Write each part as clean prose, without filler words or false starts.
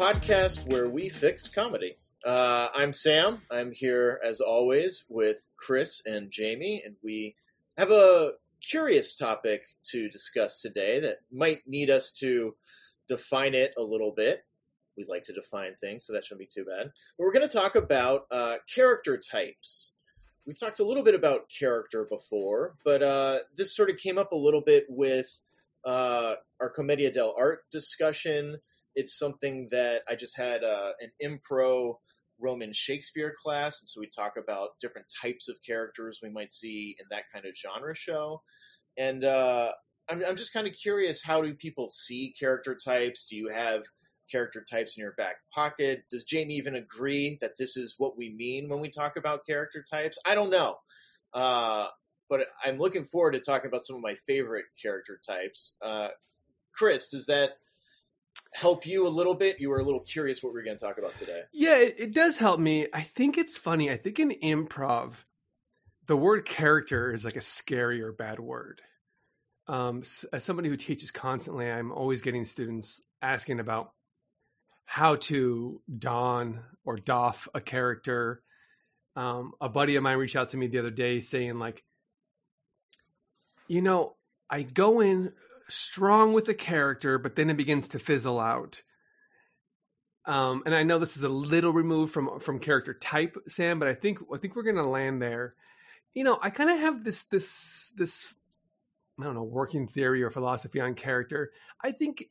podcast where we fix comedy. I'm Sam. I'm here, as always, with Chris and Jamie, and we have a curious topic to discuss today that might need us to define it a little bit. We like to define things, so that shouldn't be too bad. But we're going to talk about character types. We've talked a little bit about character before, but this sort of came up a little bit with our Commedia dell'arte discussion. It's something that I just had an impro Roman Shakespeare class, and so we talk about different types of characters we might see in that kind of genre show. And I'm just kind of curious, how do people see character types? Do you have character types in your back pocket? Does Jamie even agree that this is what we mean when we talk about character types? I don't know. But I'm looking forward to talking about some of my favorite character types. Chris, does that help you a little bit? You were a little curious what we were going to talk about today. Yeah, it does help me. I think it's funny. I think in improv, the word character is like a scary or bad word. As somebody who teaches constantly, I'm always getting students asking about how to don or doff a character. A buddy of mine reached out to me the other day saying, like, I go in strong with a character, but then it begins to fizzle out. And I know this is a little removed from character type, Sam, but I think we're going to land there. I kind of have this I don't know, working theory or philosophy on character. I think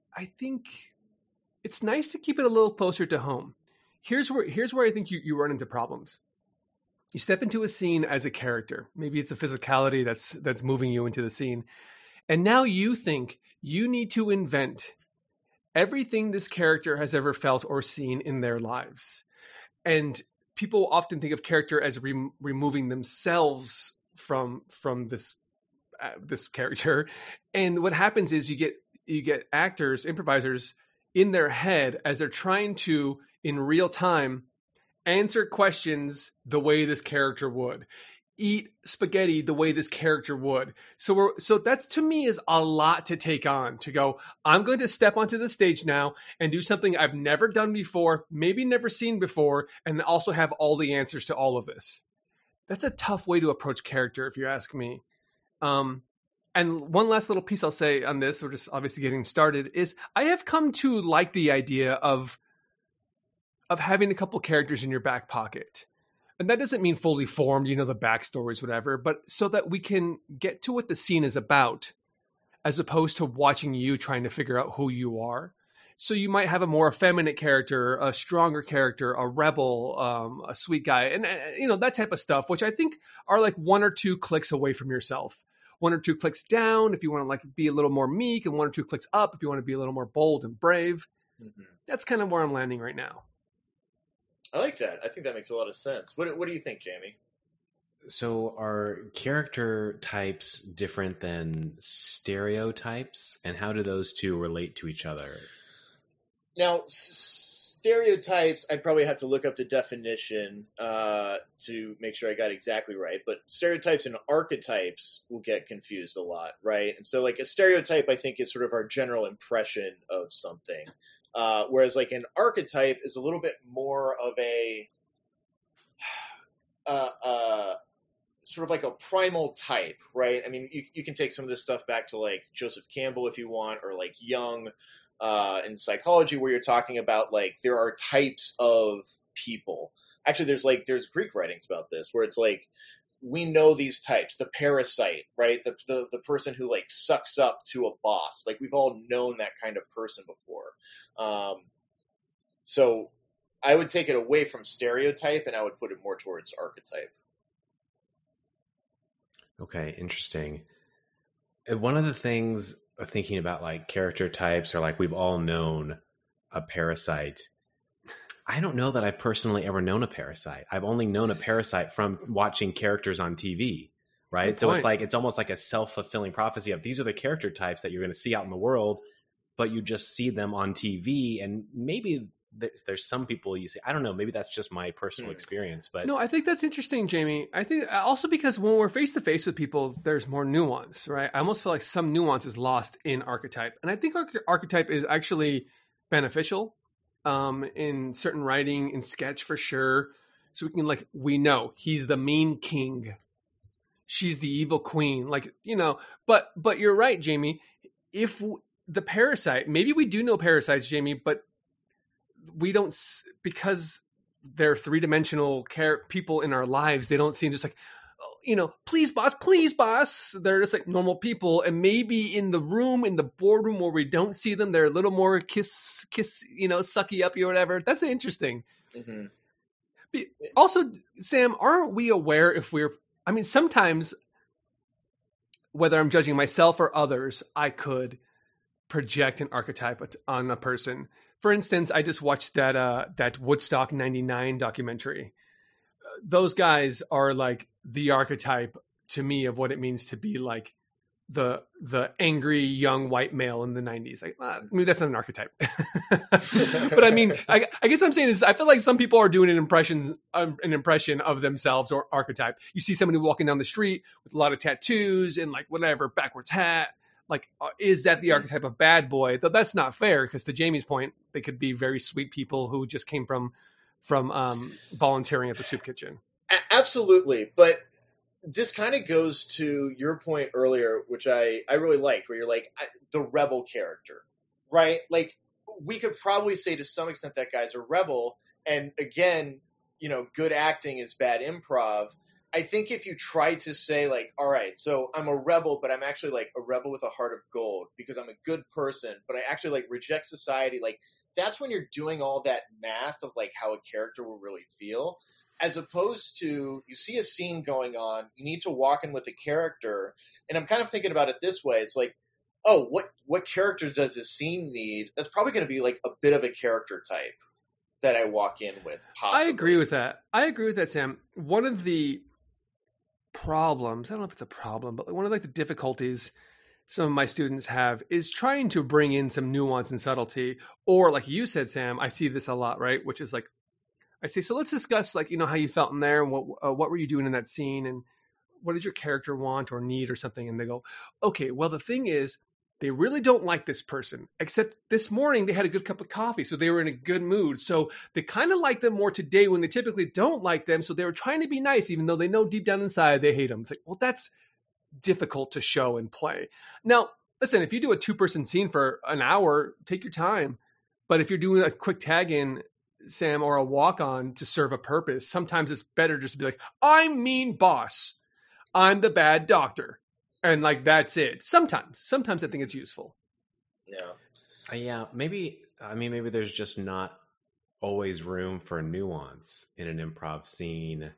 it's nice to keep it a little closer to home. Here's where I think you run into problems. You step into a scene as a character. Maybe it's a physicality that's moving you into the scene. And now you think you need to invent everything this character has ever felt or seen in their lives. And people often think of character as removing themselves from this character. And what happens is you get actors, improvisers in their head as they're trying to, in real time, answer questions the way this character would, eat spaghetti the way this character would. So that's, to me, is a lot to take on, to go, I'm going to step onto the stage now and do something I've never done before, maybe never seen before, and also have all the answers to all of this. That's a tough way to approach character, if you ask me. And one last little piece I'll say on this, we're just obviously getting started, is I have come to like the idea of having a couple characters in your back pocket. And that doesn't mean fully formed, the backstories, whatever, but so that we can get to what the scene is about, as opposed to watching you trying to figure out who you are. So you might have a more effeminate character, a stronger character, a rebel, a sweet guy, and that type of stuff, which I think are like one or two clicks away from yourself. One or two clicks down if you want to be a little more meek, and one or two clicks up if you want to be a little more bold and brave. Mm-hmm. That's kind of where I'm landing right now. I like that. I think that makes a lot of sense. What do you think, Jamie? So are character types different than stereotypes? And how do those two relate to each other? Now, stereotypes, I'd probably have to look up the definition to make sure I got exactly right. But stereotypes and archetypes will get confused a lot, right? And so, like, a stereotype, I think, is sort of our general impression of something. Whereas, like, an archetype is a little bit more of a sort of like a primal type, right? I mean, you can take some of this stuff back to, like, Joseph Campbell if you want, or, like, Jung in psychology, where you're talking about, like, there are types of people. Actually, there's Greek writings about this, where it's like, we know these types. The parasite, right? The person who, like, sucks up to a boss. Like, we've all known that kind of person before. So I would take it away from stereotype, and I would put it more towards archetype. Okay, interesting. One of the things thinking about, like, character types, or like, we've all known a parasite. I don't know that I've personally ever known a parasite. I've only known a parasite from watching characters on TV, right? Good so point. it's almost like a self-fulfilling prophecy of, these are the character types that you're going to see out in the world, but you just see them on TV. And maybe there's some people you see, I don't know, maybe that's just my personal experience. But no, I think that's interesting, Jamie. I think also because when we're face to face with people, there's more nuance, right? I almost feel like some nuance is lost in archetype. And I think archetype is actually beneficial. in certain writing, in sketch for sure. So we can we know he's the mean king. She's the evil queen. But you're right, Jamie. If the parasite, maybe we do know parasites, Jamie, but we don't, because they're three-dimensional people in our lives. They don't seem just please boss. They're just like normal people. And maybe in the boardroom where we don't see them, they're a little more kiss, sucky up you or whatever. That's interesting. Mm-hmm. Also, Sam, aren't we aware sometimes, whether I'm judging myself or others, I could project an archetype on a person. For instance, I just watched that Woodstock 99 documentary. Those guys are like the archetype to me of what it means to be like the angry young white male in the 90s. Maybe that's not an archetype. But I mean, I guess I'm saying is I feel like some people are doing an impression of themselves or archetype. You see somebody walking down the street with a lot of tattoos and backwards hat. Is that the archetype of bad boy? Though that's not fair, because to Jamie's point, they could be very sweet people who just came from volunteering at the soup kitchen. Absolutely. But this kind of goes to your point earlier, which I really liked, where you're the rebel character, right? We could probably say to some extent that guy's a rebel. And again, good acting is bad improv. I think if you try to say all right, so I'm a rebel, but I'm actually a rebel with a heart of gold because I'm a good person, but I actually reject society. That's when you're doing all that math of how a character will really feel, as opposed to you see a scene going on, you need to walk in with the character. And I'm kind of thinking about it this way. It's oh, what characters does this scene need? That's probably going to be a bit of a character type that I walk in with. Possibly. I agree with that, Sam. One of the problems, I don't know if it's a problem, but one of the difficulties some of my students have is trying to bring in some nuance and subtlety. Or like you said, Sam, I see this a lot, right? Which is I say, so let's discuss how you felt in there and what were you doing in that scene and what did your character want or need or something? And they go, okay, well, the thing is, they really don't like this person, except this morning they had a good cup of coffee, so they were in a good mood. So they kind of like them more today when they typically don't like them. So they were trying to be nice, even though they know deep down inside they hate them. It's well, that's difficult to show and play. Now, listen, if you do a 2-person scene for an hour, take your time. But if you're doing a quick tag in, Sam, or a walk on to serve a purpose, sometimes it's better just to be I'm mean boss. I'm the bad doctor. And that's it. Sometimes I think it's useful. Yeah. Yeah. Maybe there's just not always room for nuance in an improv scene.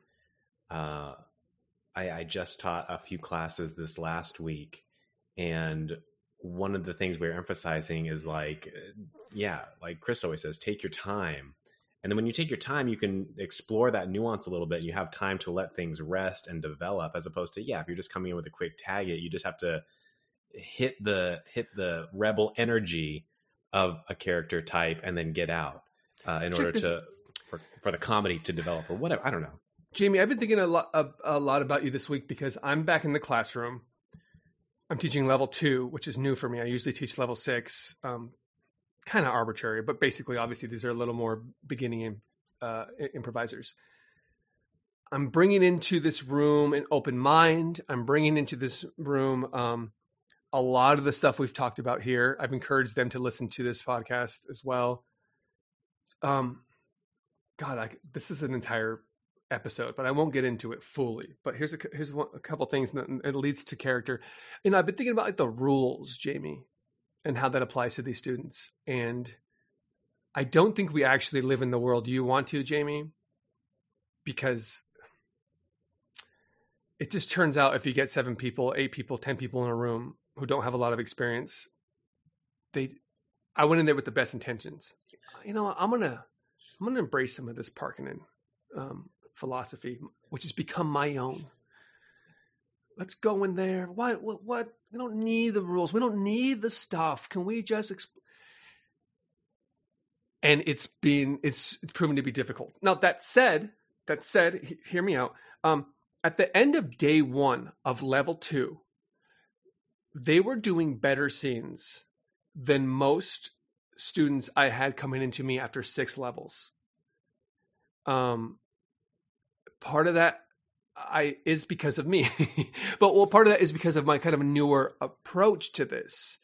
I just taught a few classes this last week, and one of the things we're emphasizing is Chris always says, take your time. And then when you take your time, you can explore that nuance a little bit. And you have time to let things rest and develop, as opposed to, if you're just coming in with a quick tag it, you just have to hit the rebel energy of a character type and then get out in order for the comedy to develop or whatever. I don't know. Jamie, I've been thinking a lot about you this week because I'm back in the classroom. I'm teaching level 2, which is new for me. I usually teach level 6. Kind of arbitrary, but basically, obviously, these are a little more beginning improvisers. I'm bringing into this room an open mind. I'm bringing into this room a lot of the stuff we've talked about here. I've encouraged them to listen to this podcast as well. This is an entire episode, but I won't get into it fully. But here's a couple things that it leads to character. I've been thinking about the rules, Jamie, and how that applies to these students. And I don't think we actually live in the world you want to, Jamie, because it just turns out if you get 7 people, 8 people, 10 people in a room who don't have a lot of experience, I went in there with the best intentions. I'm gonna embrace some of this Parkinen philosophy, which has become my own. Let's go in there. What? We don't need the rules. We don't need the stuff. Can we just and it's proven to be difficult. Now, that said, hear me out. At the end of day 1 of level 2, they were doing better scenes than most students I had coming into me after 6 levels. Part of that is because of me, but part of that is because of my kind of newer approach to this.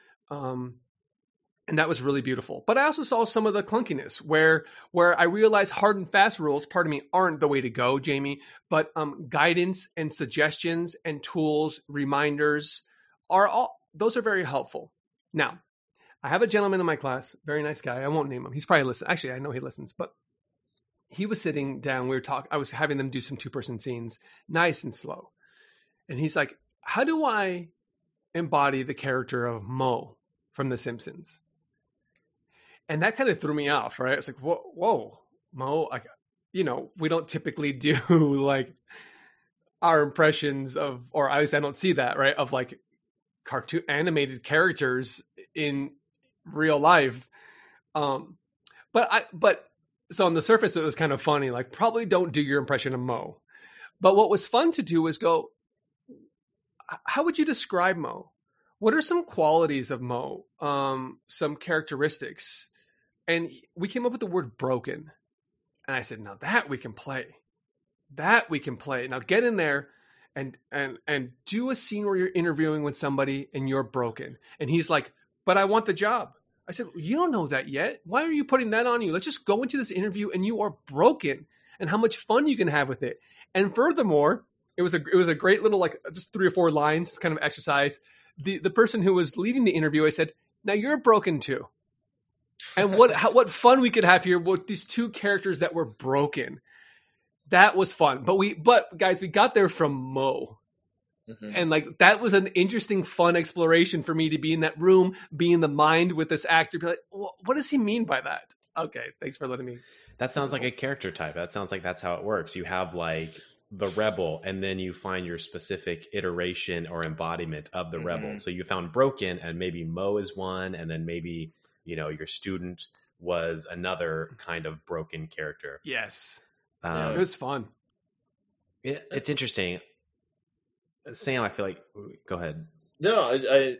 And that was really beautiful. But I also saw some of the clunkiness where I realized hard and fast rules, pardon me, aren't the way to go, Jamie, but guidance and suggestions and tools, reminders those are very helpful. Now, I have a gentleman in my class, very nice guy. I won't name him. He's probably listening. Actually, I know he listens, but he was sitting down. I was having them do some 2-person scenes, nice and slow. And he's like, how do I embody the character of Moe from The Simpsons? And that kind of threw me off, right? It's like, whoa, Moe, we don't typically do like our impressions of, or at least I don't see that, right? Of like cartoon animated characters in real life. But so on the surface, it was kind of funny, like probably don't do your impression of Moe. But what was fun to do was go, how would you describe Moe? What are some qualities of Moe? Some characteristics? And we came up with the word broken. And I said, now that we can play. Now get in there and do a scene where you're interviewing with somebody and you're broken. And he's like, but I want the job. I said, you don't know that yet. Why are you putting that on you? Let's just go into this interview and you are broken and how much fun you can have with it. And furthermore, it was a great little, like just 3 or 4 lines kind of exercise. The person who was leading the interview, I said, now you're broken too. And what fun we could have here with these 2 characters that were broken. That was fun. But guys, we got there from Moe. Mm-hmm. And like, that was an interesting, fun exploration for me to be in that room, be in the mind with this actor. Be like, what does he mean by that? Okay. Thanks for letting me. That sounds like a character type. That sounds like that's how it works. You have like the rebel, and then you find your specific iteration or embodiment of the rebel. So you found broken, and maybe Moe is one, and then maybe, your student was another kind of broken character. Yes. It was fun. It's interesting. Sam, I feel like, go ahead. No,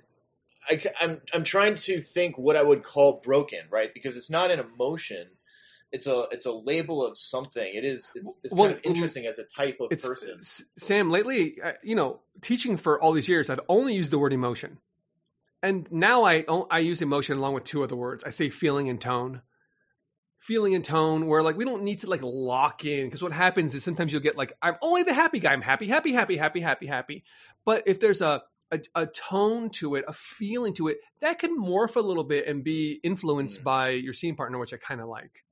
I'm trying to think what I would call broken, right? Because it's not an emotion. It's a label of something. It's kind of interesting as a type of person. Sam, lately, teaching for all these years, I've only used the word emotion. And now I use emotion along with 2 other words. I say feeling and tone. Feeling and tone, where like we don't need to like lock in, because what happens is sometimes you'll get like, I'm only the happy guy. I'm happy. But if there's a tone to it, a feeling to it, that can morph a little bit and be influenced by your scene partner, which I kind of like.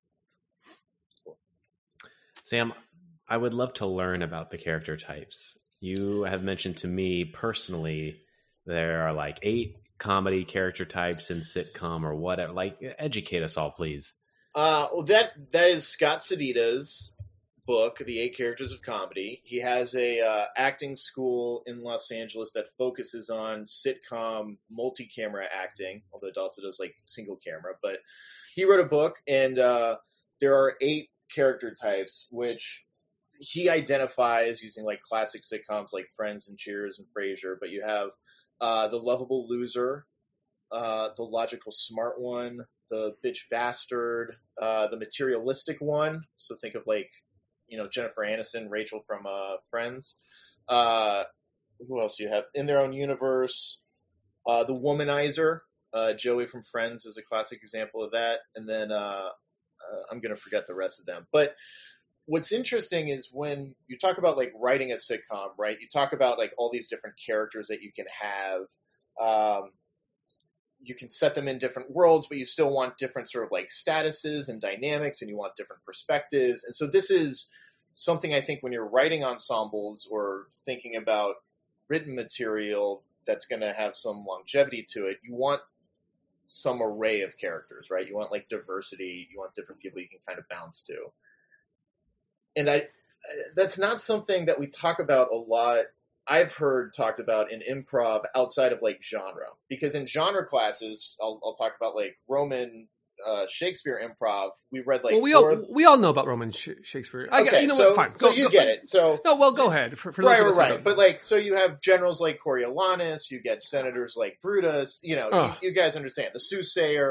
Sam, I would love to learn about the character types. You have mentioned to me personally there are like 8 comedy character types in sitcom or whatever. Like, educate us all, please. That is Scott Sedita's book, The 8 Characters of Comedy. He has a acting school in Los Angeles that focuses on sitcom multi-camera acting, although it also does like single camera. But he wrote a book, and there are 8 character types, which he identifies using like classic sitcoms like Friends and Cheers and Frasier. But you have the lovable loser, the logical smart one, the bitch bastard, the materialistic one. So think of like, Jennifer Aniston, Rachel from Friends. Who else do you have? In Their Own Universe. The womanizer, Joey from Friends is a classic example of that. And then I'm going to forget the rest of them. But what's interesting is when you talk about like writing a sitcom, right? You talk about like all these different characters that you can have. You can set them in different worlds, but you still want different sort of like statuses and dynamics, and you want different perspectives. And so this is something I think when you're writing ensembles or thinking about written material that's going to have some longevity to it, you want some array of characters, right? You want like diversity. You want different people you can kind of bounce to. And that's not something that we talk about a lot. I've heard talked about in improv outside of like genre, because in genre classes, I'll talk about like Roman Shakespeare improv. We read like we all know about Roman Shakespeare. Okay, fine. You get it. So go ahead. For right. But like, so you have generals like Coriolanus, you get senators like Brutus. You guys understand the soothsayer,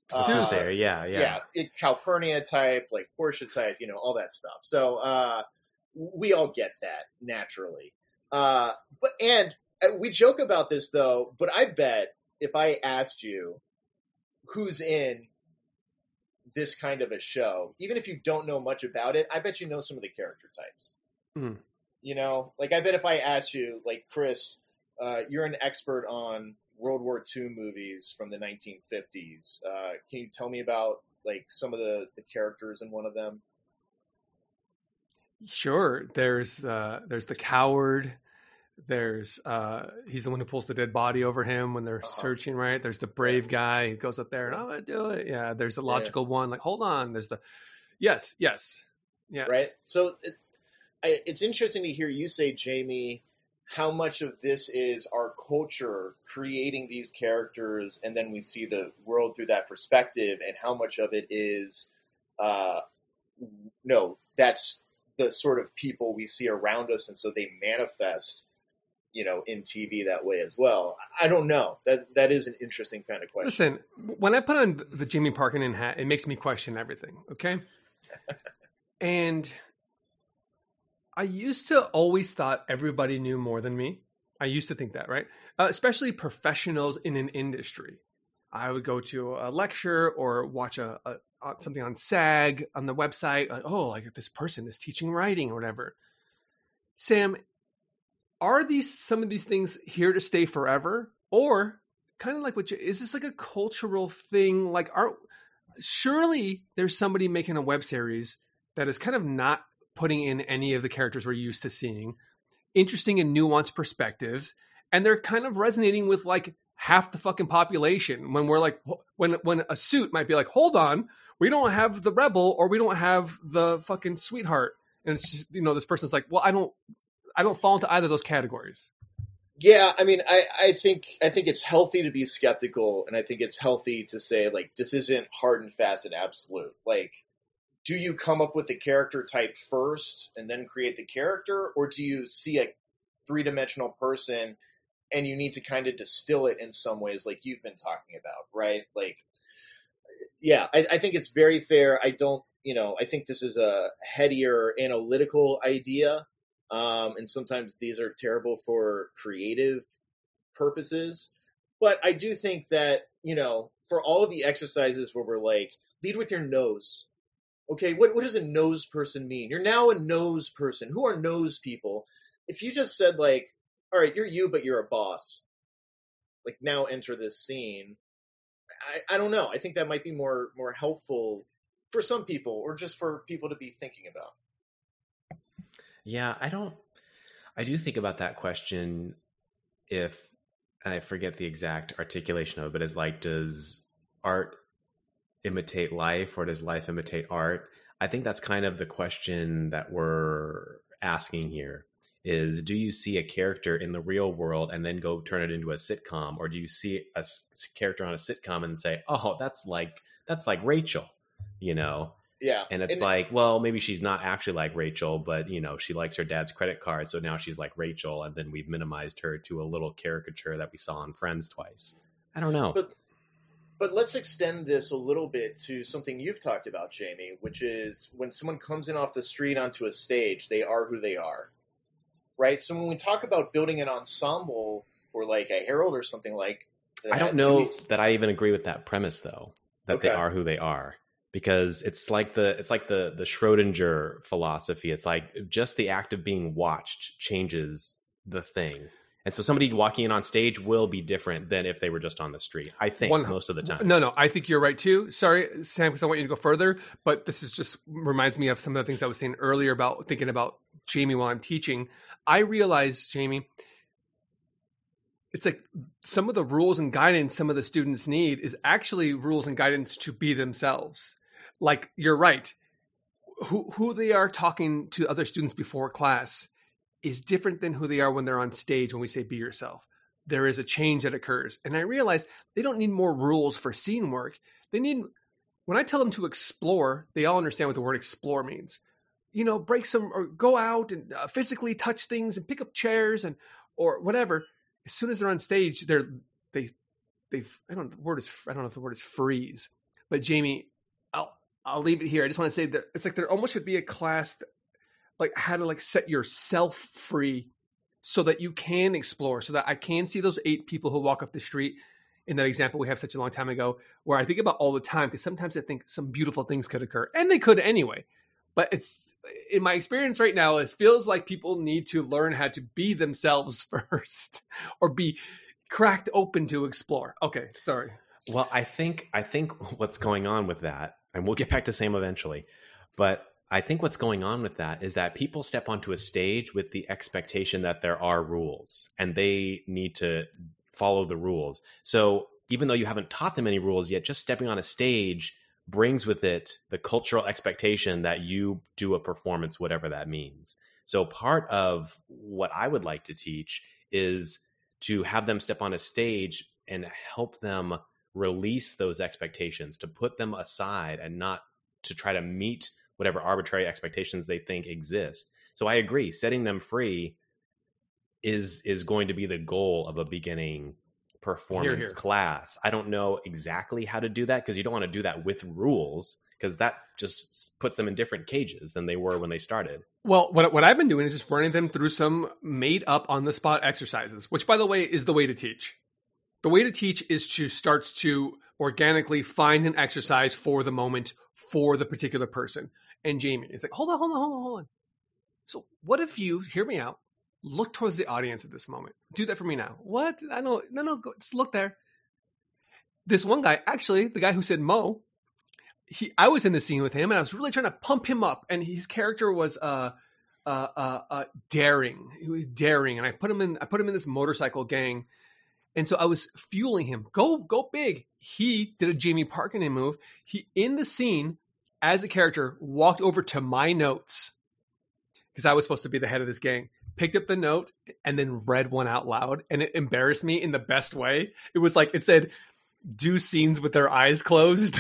Soothsayer, yeah. Calpurnia type, like Portia type, all that stuff. So we all get that naturally. And we joke about this though, but I bet if I asked you who's in this kind of a show, even if you don't know much about it, I bet you know some of the character types. Mm. Like I bet if I asked you, like, Chris, you're an expert on World War II movies from the 1950s. Can you tell me about like some of the characters in one of them? Sure. There's the coward. There's he's the one who pulls the dead body over him when they're searching, right? There's the brave guy who goes up there and I'm gonna do it. Yeah. There's the logical one, like, hold on. There's the yes. Right. So it's interesting to hear you say, Jamie, how much of this is our culture creating these characters, and then we see the world through that perspective, and how much of it is no, that's the sort of people we see around us, and so they manifest in TV that way as well. I don't know. That is an interesting kind of question. Listen, when I put on the Jamie Parkinen hat, it makes me question everything, okay? And I used to always thought everybody knew more than me. I used to think that, right? Especially professionals in an industry. I would go to a lecture or watch something on SAG on the website. Like this person is teaching writing or whatever. Sam, are some of these things here to stay forever, or kind of like is this like a cultural thing? Like, surely there's somebody making a web series that is kind of not putting in any of the characters we're used to seeing, interesting and nuanced perspectives, and they're kind of resonating with like half the fucking population. When we're like, when a suit might be like, hold on, we don't have the rebel or we don't have the fucking sweetheart, and it's just this person's like, well, I don't fall into either of those categories. Yeah, I mean, I think it's healthy to be skeptical, and I think it's healthy to say, like, this isn't hard and fast and absolute. Like, do you come up with the character type first and then create the character, or do you see a three-dimensional person and you need to kind of distill it in some ways, like you've been talking about, right? Like, yeah, I think it's very fair. I think this is a headier analytical idea. And sometimes these are terrible for creative purposes. But I do think that, for all of the exercises where we're like, lead with your nose. Okay, what does a nose person mean? You're now a nose person. Who are nose people? If you just said, like, all right, you're you, but you're a boss. Like, now enter this scene. I don't know. I think that might be more helpful for some people, or just for people to be thinking about. Yeah, I do think about that question and I forget the exact articulation of it, but it's like, does art imitate life or does life imitate art? I think that's kind of the question that we're asking here is, do you see a character in the real world and then go turn it into a sitcom? Or do you see a character on a sitcom and say, oh, that's like Rachel, Yeah. And it's like, well, maybe she's not actually like Rachel, but, she likes her dad's credit card. So now she's like Rachel. And then we've minimized her to a little caricature that we saw on Friends twice. I don't know. But let's extend this a little bit to something you've talked about, Jamie, which is when someone comes in off the street onto a stage, they are who they are. Right? So when we talk about building an ensemble for like a Herald or something like that, I don't know that I even agree with that premise, though, that they are who they are. Because it's like the Schrodinger philosophy. It's like just the act of being watched changes the thing. And so somebody walking in on stage will be different than if they were just on the street, I think, most of the time. No, I think you're right, too. Sorry, Sam, because I want you to go further. But this is just reminds me of some of the things I was saying earlier about thinking about Jamie while I'm teaching. I realized, Jamie, it's like some of the rules and guidance some of the students need is actually rules and guidance to be themselves. Like, you're right. Who they are talking to other students before class is different than who they are when they're on stage when we say be yourself. There is a change that occurs. And I realize they don't need more rules for scene work. When I tell them to explore, they all understand what the word explore means. Break some, or go out and physically touch things and pick up chairs or whatever. As soon as they're on stage, I don't know if the word is freeze. But Jamie, I'll leave it here. I just want to say that it's like there almost should be a class that, like, how to like set yourself free so that you can explore, so that I can see those 8 people who walk off the street in that example we have such a long time ago, where I think about all the time, because sometimes I think some beautiful things could occur, and they could anyway. But it's, in my experience right now, it feels like people need to learn how to be themselves first, or be cracked open to explore. Okay, sorry. Well, I think what's going on with that, and we'll get back to Sam eventually, but I think what's going on with that is that people step onto a stage with the expectation that there are rules and they need to follow the rules. So even though you haven't taught them any rules yet, just stepping on a stage brings with it the cultural expectation that you do a performance, whatever that means. So part of what I would like to teach is to have them step on a stage and help them release those expectations, to put them aside and not to try to meet whatever arbitrary expectations they think exist. So I agree, setting them free is going to be the goal of a beginning performance class. I don't know exactly how to do that, because you don't want to do that with rules, because that just puts them in different cages than they were when they started. Well, what I've been doing is just running them through some made up on the spot exercises, which, by the way, is the way to teach. The way to teach is to start to organically find an exercise for the moment, for the particular person. And Jamie is like, hold on. So what if you, hear me out, look towards the audience at this moment. Do that for me now. What? I know. No, go, just look there. This one guy, actually, the guy who said Mo, I was in the scene with him, and I was really trying to pump him up. And his character was daring. He was daring, and I put him in this motorcycle gang. And so I was fueling him. Go big. He did a Jamie Parkinson move. He, in the scene, as a character, walked over to my notes, because I was supposed to be the head of this gang, picked up the note, and then read one out loud. And it embarrassed me in the best way. It was like, it said, do scenes with their eyes closed.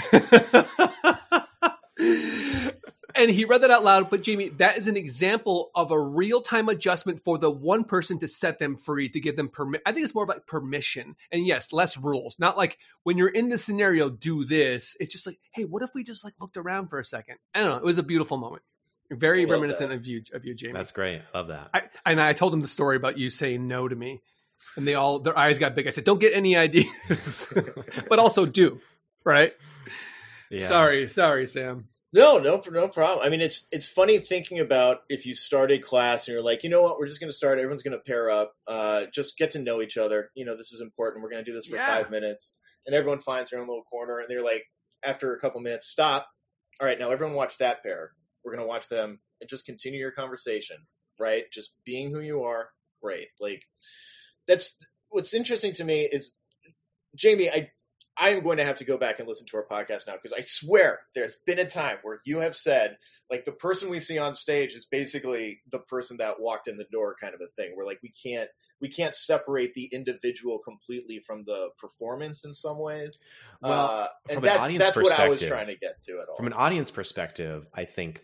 And he read that out loud. But Jamie, that is an example of a real-time adjustment for the one person to set them free, to give them permission. I think it's more about permission. And yes, less rules. Not like, when you're in this scenario, do this. It's just like, hey, what if we just like looked around for a second? I don't know. It was a beautiful moment. Very reminiscent of you, Jamie. That's great. I love that. I told them the story about you saying no to me, and their eyes got big. I said, don't get any ideas, but also do, right? Yeah. Sorry, Sam. No problem. I mean, it's funny thinking about if you start a class and you're like, you know what, we're just going to start. Everyone's going to pair up, just get to know each other. You know, this is important. We're going to do this for 5 minutes, and everyone finds their own little corner. And they're like, after a couple minutes, stop. All right, now everyone watch that pair. We're going to watch them and just continue your conversation, right? Just being who you are. Great. Like, that's what's interesting to me is, Jamie, I am going to have to go back and listen to our podcast now, because I swear there's been a time where you have said, like, the person we see on stage is basically the person that walked in the door, kind of a thing, where like we can't separate the individual completely from the performance in some ways. Well, and that's what I was trying to get to at all. From an audience perspective, I think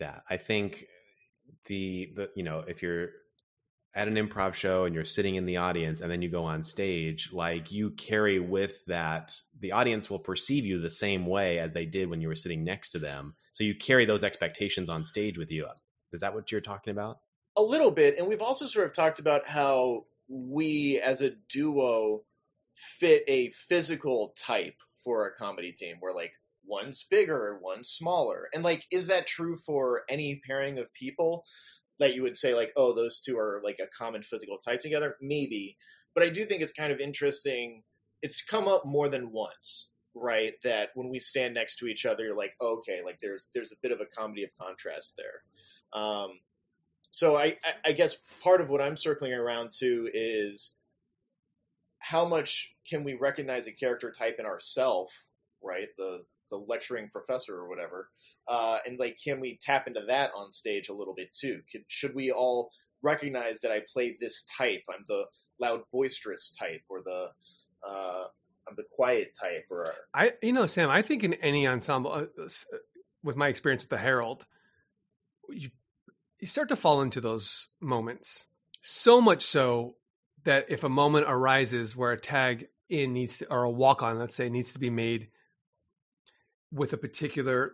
the you know, if you're at an improv show and you're sitting in the audience and then you go on stage, like, you carry with that, the audience will perceive you the same way as they did when you were sitting next to them. So you carry those expectations on stage with you. Is that what you're talking about? A little bit. And we've also sort of talked about how we as a duo fit a physical type for a comedy team, where like one's bigger and one's smaller. And like, is that true for any pairing of people? That you would say like, oh, those two are like a common physical type together? Maybe. But I do think it's kind of interesting. It's come up more than once, right? That when we stand next to each other, you're like, oh, okay, like there's a bit of a comedy of contrast there. So I guess part of what I'm circling around to is how much can we recognize a character type in ourselves, right? The lecturing professor or whatever. And like, can we tap into that on stage a little bit too? Should we all recognize that I play this type? I'm the loud, boisterous type, or I'm the quiet type, or Sam, I think in any ensemble, with my experience with the Herald, you start to fall into those moments. So much so that if a moment arises where a tag in or a walk on, let's say, needs to be made, with a particular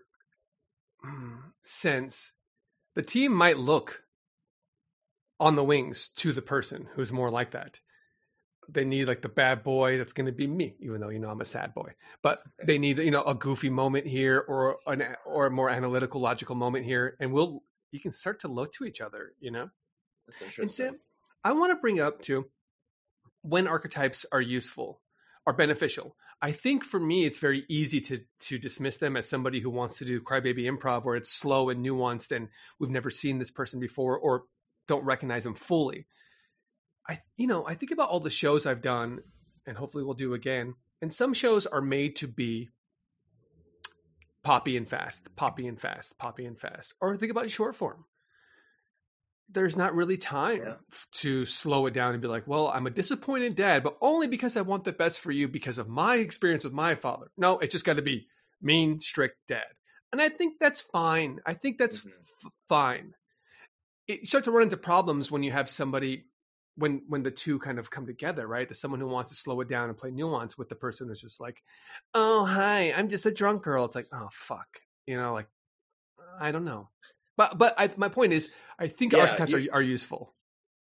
sense, the team might look on the wings to the person who's more like that. They need like the bad boy that's going to be me, even though, I'm a sad boy, but they need, a goofy moment here or a more analytical, logical moment here. And you can start to look to each other, That's interesting. And Sam, I want to bring up too, when archetypes are useful, are beneficial. I think for me, it's very easy to dismiss them as somebody who wants to do crybaby improv where it's slow and nuanced and we've never seen this person before or don't recognize them fully. I think about all the shows I've done and hopefully we'll do again. And some shows are made to be poppy and fast, poppy and fast, poppy and fast. Or think about short form. There's not really time to slow it down and be like, well, I'm a disappointed dad, but only because I want the best for you because of my experience with my father. No, it's just got to be mean, strict dad. And I think that's fine. I think that's fine. You start to run into problems when you have somebody, when the two kind of come together, right? There's someone who wants to slow it down and play nuance with the person who's just like, oh, hi, I'm just a drunk girl. It's like, oh, fuck. I don't know. But my point is, I think archetypes are useful.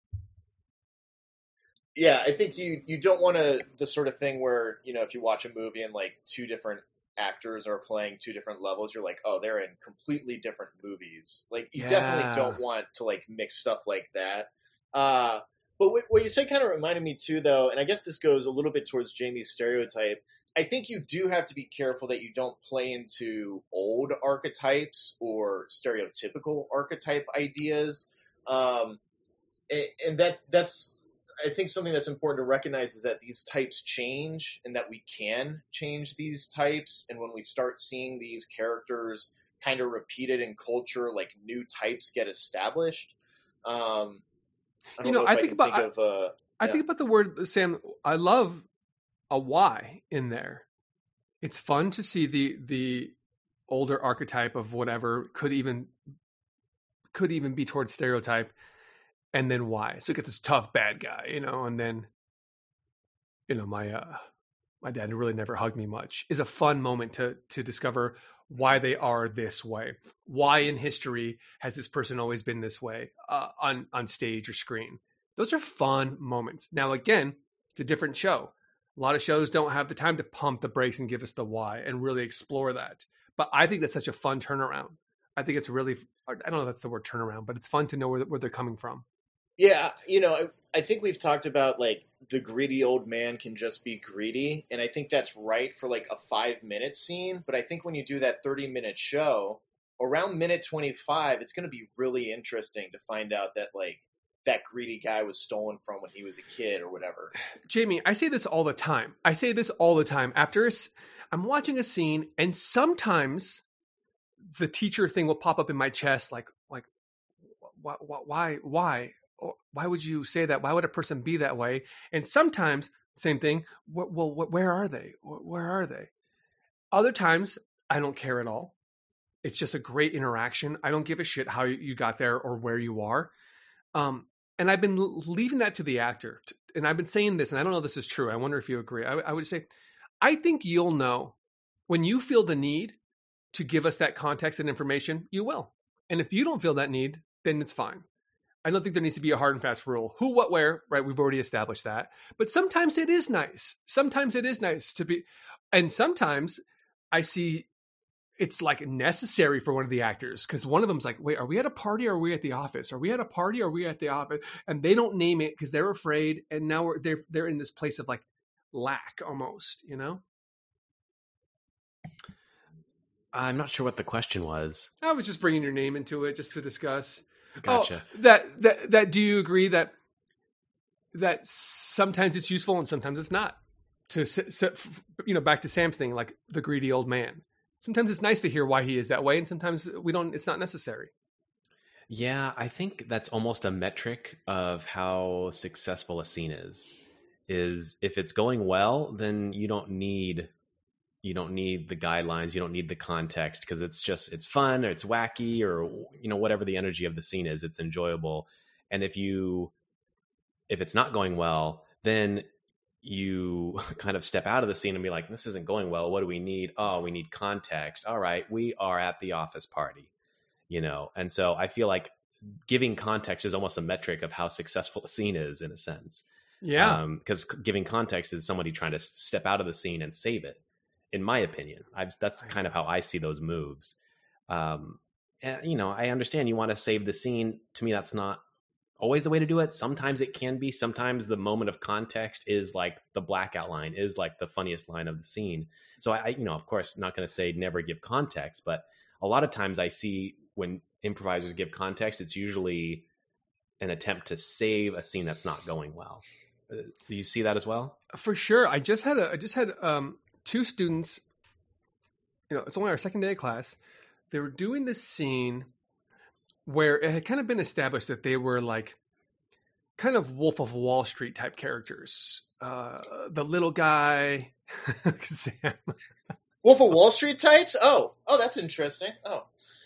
Yeah, I think you don't want the sort of thing where, if you watch a movie and like two different actors are playing two different levels, you're like, oh, they're in completely different movies. Like, you definitely don't want to like mix stuff like that. But what you said kind of reminded me too, though, and I guess this goes a little bit towards Jamie's stereotype. I think you do have to be careful that you don't play into old archetypes or stereotypical archetype ideas. And that's I think something that's important to recognize is that these types change and that we can change these types. And when we start seeing these characters kind of repeated in culture, like new types get established. I think about the word, Sam, I love a Y in there. It's fun to see the older archetype of whatever could even be towards stereotype, and then Y. So you get this tough bad guy, and then my dad really never hugged me much is a fun moment to discover why they are this way. Why in history has this person always been this way on stage or screen? Those are fun moments. Now, again, it's a different show. A lot of shows don't have the time to pump the brakes and give us the why and really explore that. But I think that's such a fun turnaround. I think it's really, I don't know if that's the word turnaround, but it's fun to know where they're coming from. Yeah, I think we've talked about like the greedy old man can just be greedy. And I think that's right for like a 5-minute scene. But I think when you do that 30-minute show, around minute 25, it's going to be really interesting to find out that like that greedy guy was stolen from when he was a kid or whatever. Jamie, I say this all the time. After I'm watching a scene and sometimes the teacher thing will pop up in my chest. Like, why? Why would you say that? Why would a person be that way? And sometimes same thing. Well, where are they? Where are they? Other times I don't care at all. It's just a great interaction. I don't give a shit how you got there or where you are. And I've been leaving that to the actor. And I've been saying this, and I don't know if this is true. I wonder if you agree. I would say, I think you'll know when you feel the need to give us that context and information, you will. And if you don't feel that need, then it's fine. I don't think there needs to be a hard and fast rule. Who, what, where, right? We've already established that. But sometimes it is nice. Sometimes it is nice to be. And sometimes I see it's like necessary for one of the actors because one of them's like, wait, are we at a party or are we at the office? Are we at a party or are we at the office? And they don't name it because they're afraid. And now they're in this place of like lack almost, I'm not sure what the question was. I was just bringing your name into it just to discuss. Gotcha. Oh, that do you agree that sometimes it's useful and sometimes it's not? Back to Sam's thing, like the greedy old man. Sometimes it's nice to hear why he is that way, and sometimes we don't. It's not necessary. Yeah, I think that's almost a metric of how successful a scene is. Is if it's going well, then you don't need the guidelines, you don't need the context because it's fun or it's wacky or whatever the energy of the scene is, it's enjoyable. And if it's not going well, then you kind of step out of the scene and be like, this isn't going well. What do we need? Oh, we need context. All right, we are at the office party, And so I feel like giving context is almost a metric of how successful the scene is, in a sense. Yeah. Because giving context is somebody trying to step out of the scene and save it, in my opinion. That's kind of how I see those moves. And, I understand you want to save the scene. To me, that's not always the way to do it. Sometimes it can be. Sometimes the moment of context is like the blackout line, is like the funniest line of the scene. So I of course, not going to say never give context, but a lot of times I see when improvisers give context, it's usually an attempt to save a scene that's not going well. Do you see that as well? For sure. I just had two students, it's only our second day of class. They were doing this scene where it had kind of been established that they were like kind of Wolf of Wall Street type characters. The little guy, Sam. Wolf of Wall Street types? Oh, that's interesting. Oh,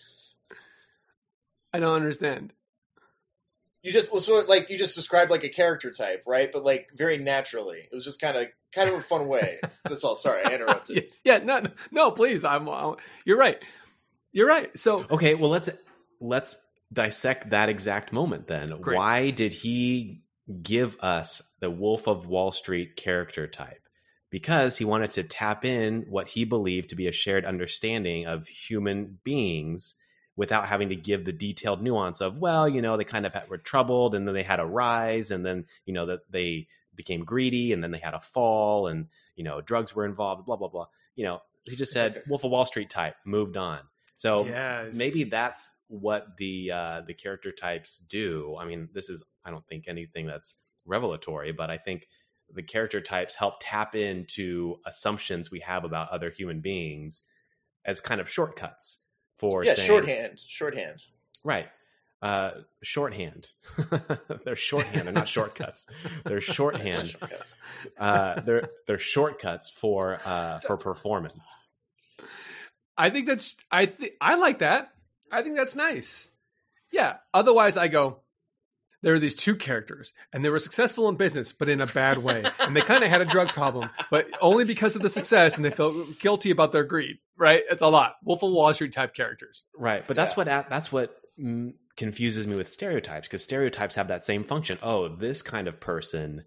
I don't understand. You just described like a character type, right? But like very naturally. It was just kind of a fun way. That's all. Sorry, I interrupted. Yeah, no, please. You're right. You're right. So okay, well let's dissect that exact moment then. Great. Why did he give us the Wolf of Wall Street character type? Because he wanted to tap in what he believed to be a shared understanding of human beings without having to give the detailed nuance of, they kind of were troubled and then they had a rise and then, that they became greedy and then they had a fall and, drugs were involved, blah, blah, blah. He just said Wolf of Wall Street type, moved on. So yes. Maybe that's what the character types do. I mean, I don't think anything that's revelatory, but I think the character types help tap into assumptions we have about other human beings as kind of shortcuts for saying, shorthand. Right. Shorthand. They're shorthand. They're not shortcuts. They're shorthand. They're shortcuts for performance. I think I like that. I think that's nice. Yeah. Otherwise, I go, there are these two characters, and they were successful in business, but in a bad way. And they kind of had a drug problem, but only because of the success, and they felt guilty about their greed. Right? It's a lot. Wolf of Wall Street type characters. Right. But that's what confuses me with stereotypes, because stereotypes have that same function. Oh, this kind of person,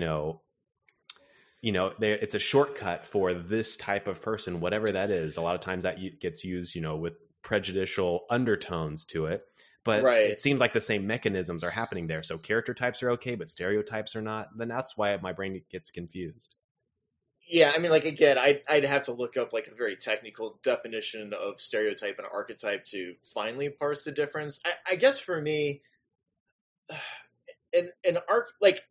it's a shortcut for this type of person, whatever that is. A lot of times that gets used, with prejudicial undertones to it. But It seems like the same mechanisms are happening there. So character types are okay, but stereotypes are not. Then that's why my brain gets confused. Yeah, I mean, like, again, I'd have to look up like a very technical definition of stereotype and archetype to finally parse the difference. I guess for me, an arc, like,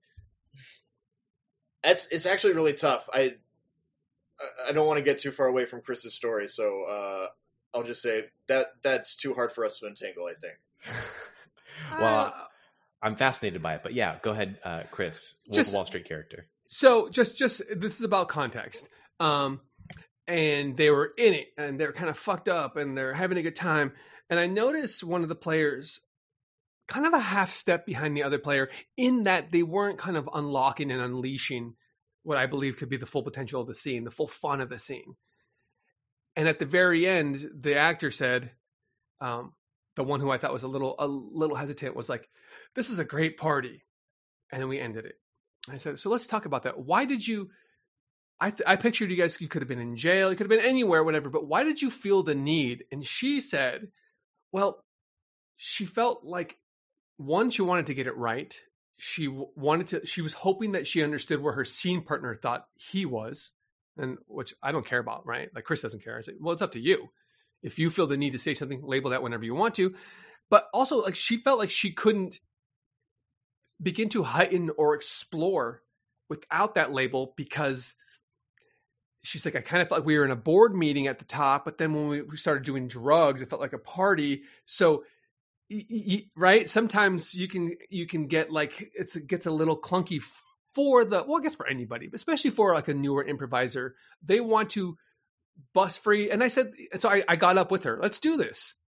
it's actually really tough. I don't want to get too far away from Chris's story, so I'll just say that's too hard for us to untangle, I think. Well, I'm fascinated by it, but yeah, go ahead, Chris. Wolf of Wall Street character. So just this is about context. And they were in it, and they're kind of fucked up, and they're having a good time. And I noticed one of the players kind of a half step behind the other player, in that they weren't kind of unlocking and unleashing what I believe could be the full potential of the scene, the full fun of the scene. And at the very end, the actor said, the one who I thought was a little hesitant was like, "This is a great party." And then we ended it. I said, "So let's talk about that. Why did you, I pictured you guys, you could have been in jail, you could have been anywhere, whatever, but why did you feel the need?" And she said, well, she felt like, one, she wanted to get it right. She was hoping that she understood where her scene partner thought he was, and which I don't care about, right? Like Chris doesn't care. I say, well, it's up to you. If you feel the need to say something, label that whenever you want to. But also, like, she felt like she couldn't begin to heighten or explore without that label, because she's like, I kind of felt like we were in a board meeting at the top, but then when we started doing drugs, it felt like a party. So, right? Sometimes you can get like, it gets a little clunky for I guess for anybody, but especially for like a newer improviser. They want to bust free. And I said, so I got up with her, let's do this.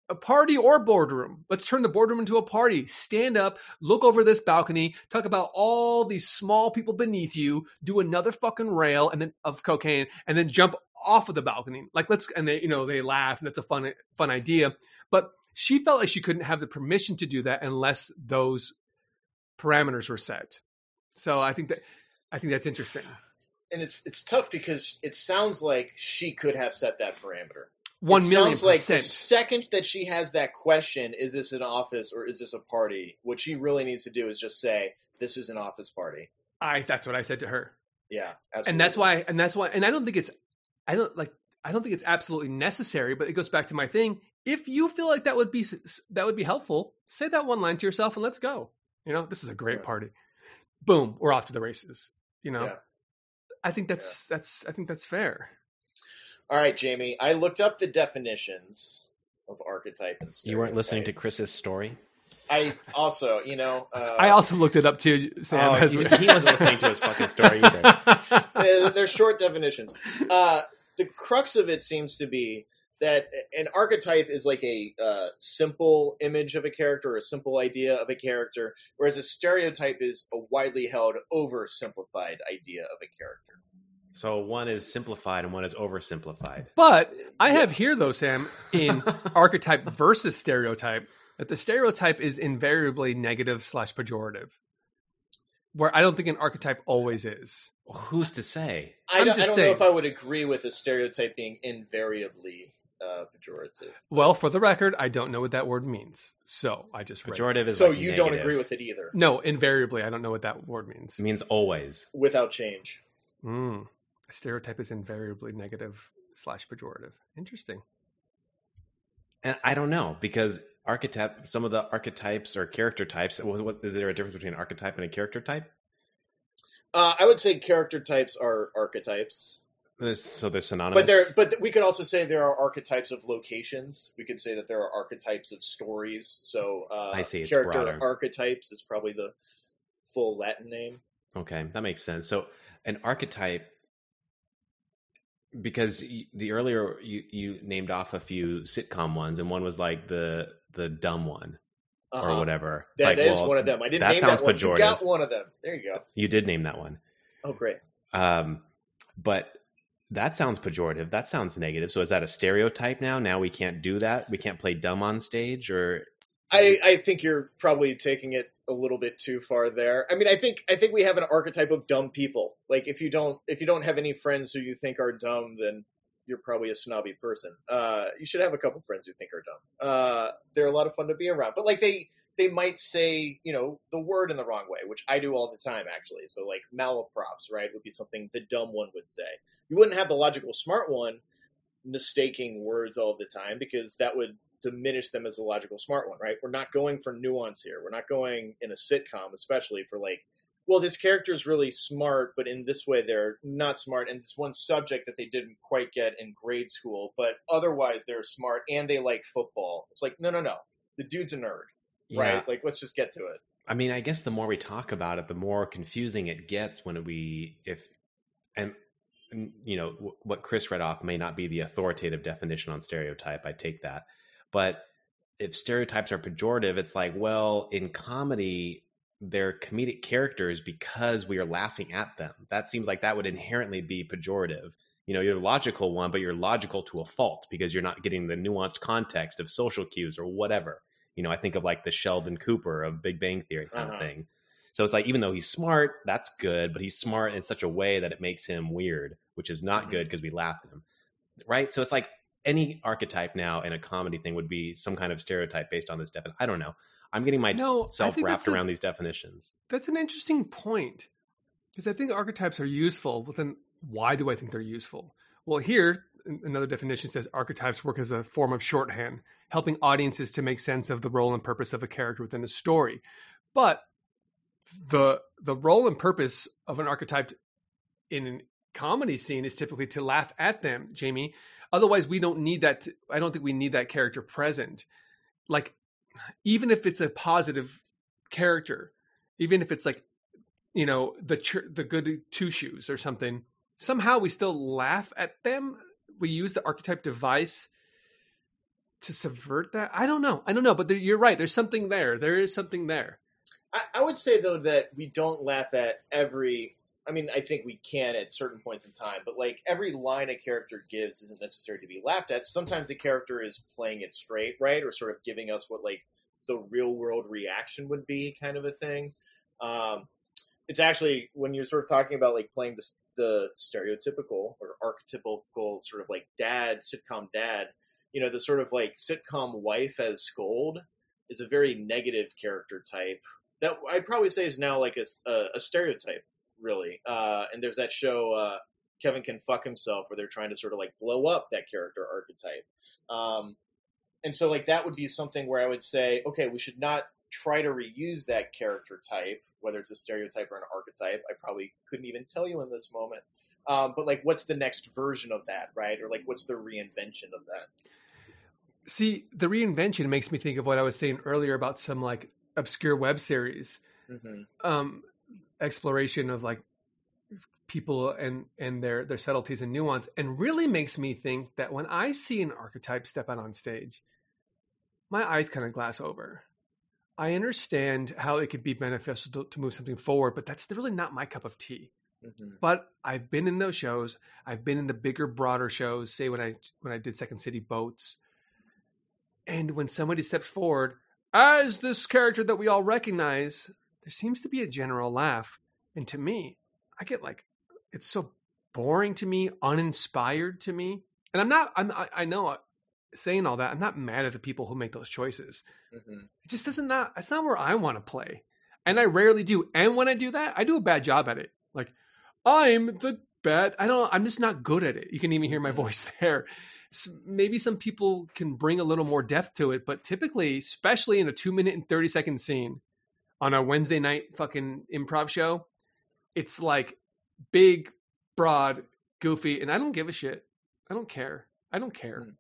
a party or boardroom. Let's turn the boardroom into a party. Stand up, look over this balcony, talk about all these small people beneath you, do another fucking rail and then of cocaine, and then jump off of the balcony. Like and they laugh, and that's a fun idea. But she felt like she couldn't have the permission to do that unless those parameters were set. So I think that's interesting. And it's tough because it sounds like she could have set that parameter. 1 million sounds like percent. the second that she has that question, is this an office or is this a party? What she really needs to do is just say, this is an office party. That's what I said to her. Yeah, absolutely. And that's why, and I don't think it's absolutely necessary, but it goes back to my thing. If you feel like that would be helpful, say that one line to yourself and let's go. This is a great party. Boom, we're off to the races. Yeah. I think that's fair. All right, Jamie, I looked up the definitions of archetype and stereotype. You weren't listening to Chris's story? I also, I also looked it up too, Sam. He wasn't listening to his fucking story either. They're short definitions. The crux of it seems to be that an archetype is like a simple image of a character or a simple idea of a character, whereas a stereotype is a widely held, oversimplified idea of a character. So one is simplified and one is oversimplified. But I have here, though, Sam, in archetype versus stereotype, that the stereotype is invariably negative / pejorative, where I don't think an archetype always is. Who's to say? I don't know if I would agree with a stereotype being invariably pejorative. Well, for the record, I don't know what that word means, so I just read pejorative it. is so like you negative. don't agree with it either? No, invariably, I don't know what that word means. It means always. Without change. A stereotype is invariably negative / pejorative. Interesting. And I don't know, because some of the archetypes or character types, what is there a difference between an archetype and a character type? I would say character types are archetypes. So they're synonymous. But we could also say there are archetypes of locations. We could say that there are archetypes of stories. So I see, it's character broader. archetypes is probably the full Latin name. Okay, that makes sense. So an archetype, because the earlier you named off a few sitcom ones, and one was like the dumb one or whatever. It's that is one of them. I didn't name that one. Pejorative. You got one of them. There you go. You did name that one. Oh, great. But that sounds pejorative. That sounds negative. So is that a stereotype now? Now we can't do that? We can't play dumb on stage? Or I think you're probably taking it a little bit too far there. I mean, I think we have an archetype of dumb people. Like if you don't have any friends who you think are dumb, then you're probably a snobby person. You should have a couple friends who think are dumb. They're a lot of fun to be around. But like they might say, the word in the wrong way, which I do all the time actually. So like malaprops, right, would be something the dumb one would say. You wouldn't have the logical smart one mistaking words all the time, because that would diminish them as a logical smart one, right? We're not going for nuance here. We're not going in a sitcom, especially for like, well, this character is really smart, but in this way they're not smart. And this one subject that they didn't quite get in grade school, but otherwise they're smart and they like football. It's like, no. The dude's a nerd, right? Like, let's just get to it. I mean, I guess the more we talk about it, the more confusing it gets when what Chris read off may not be the authoritative definition on stereotype. I take that. But if stereotypes are pejorative, it's like, well, in comedy, they're comedic characters because we are laughing at them. That seems like that would inherently be pejorative. You're the logical one, but you're logical to a fault because you're not getting the nuanced context of social cues or whatever. I think of like the Sheldon Cooper of Big Bang Theory kind of thing. So it's like, even though he's smart, that's good, but he's smart in such a way that it makes him weird, which is not good because we laugh at him. Right? So it's like any archetype now in a comedy thing would be some kind of stereotype based on this definition. I don't know. I'm getting myself wrapped around these definitions. That's an interesting point, because I think archetypes are useful. But then why do I think they're useful? Well, here, another definition says archetypes work as a form of shorthand, helping audiences to make sense of the role and purpose of a character within a story. But the role and purpose of an archetype in a comedy scene is typically to laugh at them, Jamie. Otherwise, we don't need that. I don't think we need that character present. Like, even if it's a positive character, even if it's like, the good two shoes or something, somehow we still laugh at them. We use the archetype device to subvert that. I don't know, but you're right. There's something there. There is something there. I would say, though, that we don't laugh at every... I mean, I think we can at certain points in time, but like every line a character gives isn't necessary to be laughed at. Sometimes the character is playing it straight, right? Or sort of giving us what like the real world reaction would be, kind of a thing. It's actually, when you're sort of talking about like playing the stereotypical or archetypical sort of like sitcom dad, you know, the sort of like sitcom wife as scold is a very negative character type that I'd probably say is now like a stereotype, really. And there's that show, Kevin Can Fuck Himself, where they're trying to sort of like blow up that character archetype. And so like that would be something where I would say, okay, we should not try to reuse that character type, whether it's a stereotype or an archetype. I probably couldn't even tell you in this moment. But like, what's the next version of that, right? Or like, what's the reinvention of that? See, the reinvention makes me think of what I was saying earlier about some like obscure web series, exploration of like people and their subtleties and nuance, and really makes me think that when I see an archetype step out on stage, my eyes kind of glass over. I understand how it could be beneficial to move something forward, but that's really not my cup of tea. But I've been in those shows. I've been in the bigger, broader shows, say when I did Second City Boats. And when somebody steps forward as this character that we all recognize, there seems to be a general laugh. And to me, I get like, it's so boring to me, uninspired to me. And I know saying all that, I'm not mad at the people who make those choices. It just it's not where I want to play. And I rarely do. And when I do that, I do a bad job at it. Like, I'm just not good at it. You can even hear my voice there. So maybe some people can bring a little more depth to it, but typically, especially in a 2-minute and 30-second scene on a Wednesday night fucking improv show, it's like big, broad, goofy, and I don't give a shit. I don't care. I don't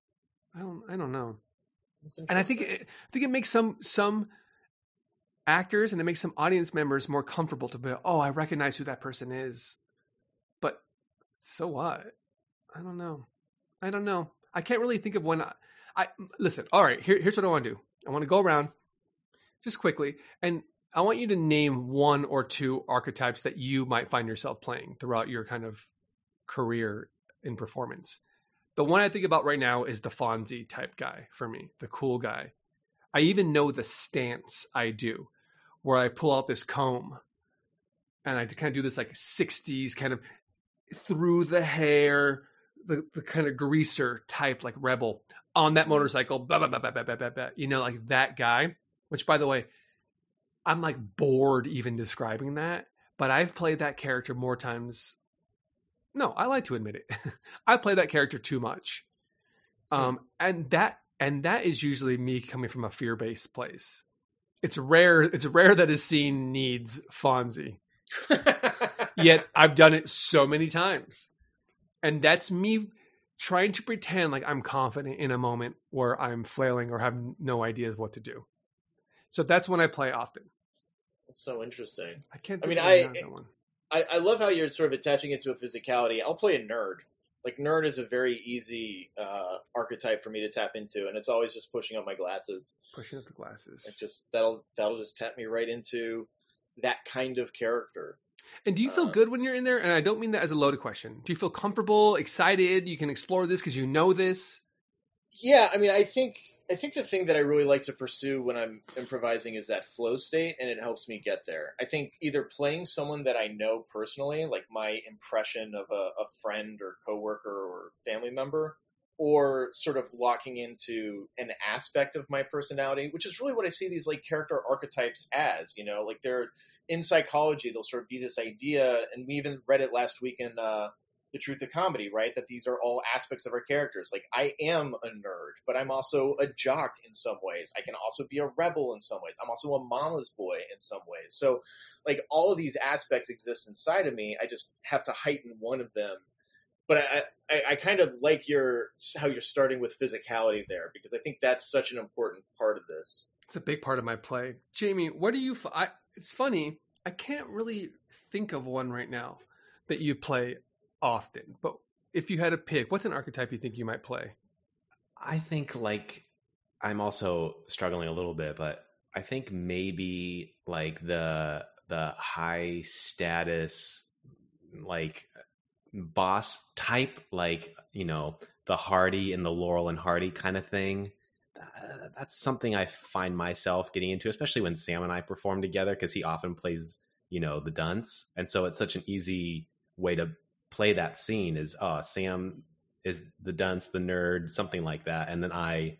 know. And I think it makes some actors and it makes some audience members more comfortable to be, oh, I recognize who that person is. But so what? I don't know. I can't really think of when I listen. All right, here's what I want to do. I want to go around just quickly, and I want you to name one or two archetypes that you might find yourself playing throughout your kind of career in performance. The one I think about right now is the Fonzie type guy for me, the cool guy. I even know the stance I do, where I pull out this comb and I kind of do this like 60s kind of through the hair, the kind of greaser type, like rebel on that motorcycle, blah, blah, blah, blah, blah, blah, blah, blah. You know, like that guy, which by the way, I'm like bored even describing that, but I've played that character more times. No, I like to admit it. I play that character too much. And that is usually me coming from a fear-based place. It's rare that a scene needs Fonzie. Yet I've done it so many times. And that's me trying to pretend like I'm confident in a moment where I'm flailing or have no ideas what to do. So that's when I play often. That's so interesting. I love how you're sort of attaching it to a physicality. I'll play a nerd. Like, nerd is a very easy archetype for me to tap into, and it's always just pushing up my glasses. Pushing up the glasses. Like that'll just tap me right into that kind of character. And do you feel good when you're in there? And I don't mean that as a loaded question. Do you feel comfortable, excited? You can explore this because you know this? Yeah, I mean, I think the thing that I really like to pursue when I'm improvising is that flow state, and it helps me get there. I think either playing someone that I know personally, like my impression of a friend or coworker or family member, or sort of locking into an aspect of my personality, which is really what I see these like character archetypes as, you know, like they're in psychology, they'll sort of be this idea, and we even read it last week in The Truth of Comedy, right? That these are all aspects of our characters. Like, I am a nerd, but I'm also a jock in some ways. I can also be a rebel in some ways. I'm also a mama's boy in some ways. So, like, all of these aspects exist inside of me. I just have to heighten one of them. But I kind of like how you're starting with physicality there, because I think that's such an important part of this. It's a big part of my play. Jamie, what do you... it's funny. I can't really think of one right now that you play often, but if you had to pick, what's an archetype you think you might play? I think like I'm also struggling a little bit, but I think maybe like the high status like boss type, like, you know, the Hardy and the Laurel and Hardy kind of thing. That's something I find myself getting into, especially when Sam and I perform together, because he often plays, you know, the dunce, and so it's such an easy way to play that scene. Is Sam is the dunce, the nerd, something like that, and then I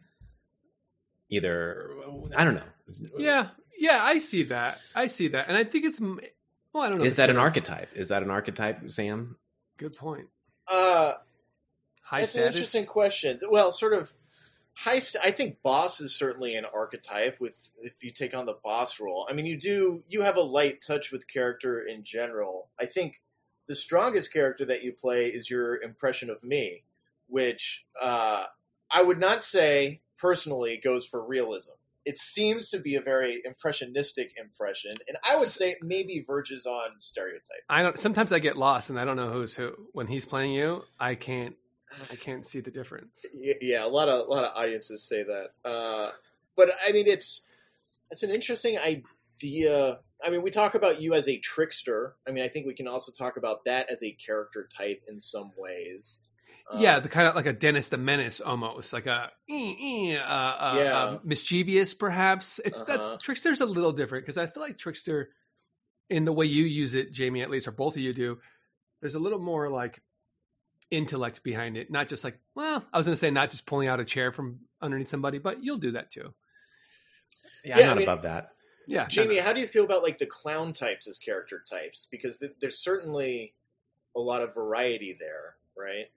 don't know. Yeah, I see that. And I think it's, well, I don't know. Is that an archetype? Is that an archetype, Sam? Good point. High High status? An interesting question. Well, sort of I think boss is certainly an archetype. If you take on the boss role, I mean, you have a light touch with character in general. I think the strongest character that you play is your impression of me, which I would not say personally goes for realism. It seems to be a very impressionistic impression, and I would say it maybe verges on stereotype. Sometimes I get lost and I don't know who's who. When he's playing you, I can't see the difference. Yeah, a lot of audiences say that. But I mean, it's an interesting idea. I mean, we talk about you as a trickster. I mean, I think we can also talk about that as a character type in some ways. Yeah, the kind of like a Dennis the Menace almost, like a mischievous perhaps. That's Trickster's a little different, because I feel like Trickster, in the way you use it, Jamie, at least, or both of you do, there's a little more like intellect behind it, not just like, well, I was going to say not just pulling out a chair from underneath somebody, but you'll do that too. Yeah, I'm not above that. Yeah, Jamie, how do you feel about like the clown types as character types? Because there's certainly a lot of variety there, right?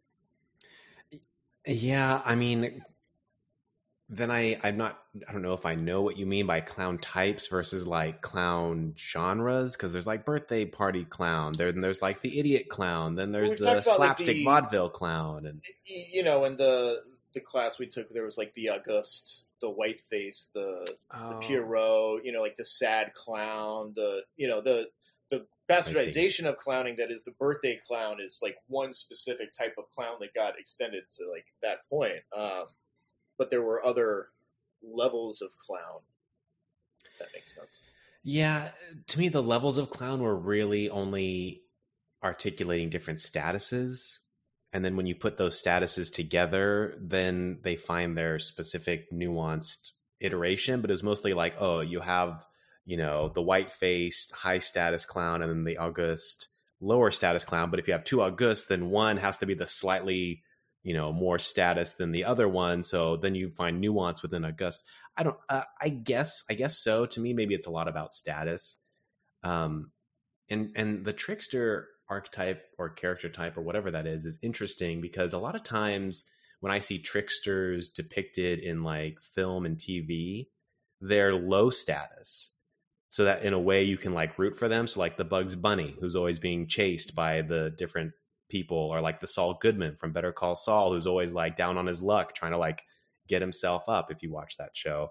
Yeah, I mean, then I don't know if I know what you mean by clown types versus like clown genres, because there's like birthday party clown, there's like the idiot clown, then there's the slapstick vaudeville clown, and you know, in the class we took, there was like the Auguste, the white face, the Pierrot, you know, like the sad clown, the bastardization of clowning, that is the birthday clown, is like one specific type of clown that got extended to like that point. But there were other levels of clown, if that makes sense. Yeah, to me, the levels of clown were really only articulating different statuses. And then when you put those statuses together, then they find their specific nuanced iteration. But it was mostly like, oh, you have, you know, the white-faced, high-status clown, and then the Auguste, lower-status clown. But if you have two Augustes, then one has to be the slightly, you know, more status than the other one. So then you find nuance within Auguste. I guess so. To me, maybe it's a lot about status. And the trickster archetype or character type or whatever that is interesting, because a lot of times when I see tricksters depicted in like film and TV, they're low status. So that in a way you can like root for them. So like the Bugs Bunny, who's always being chased by the different people, or like the Saul Goodman from Better Call Saul, who's always like down on his luck trying to like get himself up, if you watch that show.